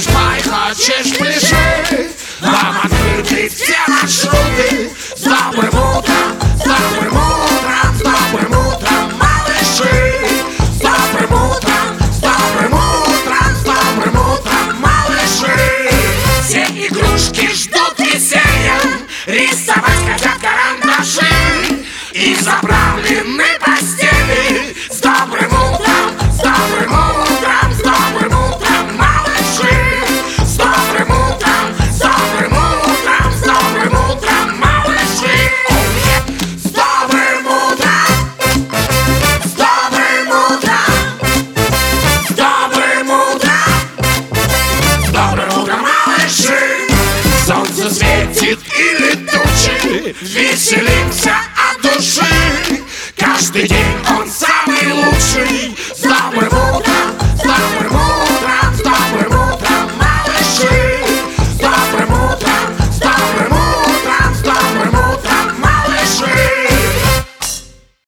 Хочешь пай, хочешь пляши, вам открыты все маршруты. С добрым утром, с добрым утром, с добрым утром, малыши. С добрым утром, с добрым утром, с добрым утром, малыши. Все игрушки ждут веселья, рисовать хотят карандаши и заправлены постели. С добрым утром, с добрым утром, с добрым утром, малыши. С добрым утром, с добрым утром, с добрым утром, малыши. С добрым утром, с добрым утром, с добрым утром, с добрым утром, малыши. Солнце светит или тучи, веселимся от души. Каждый день он сам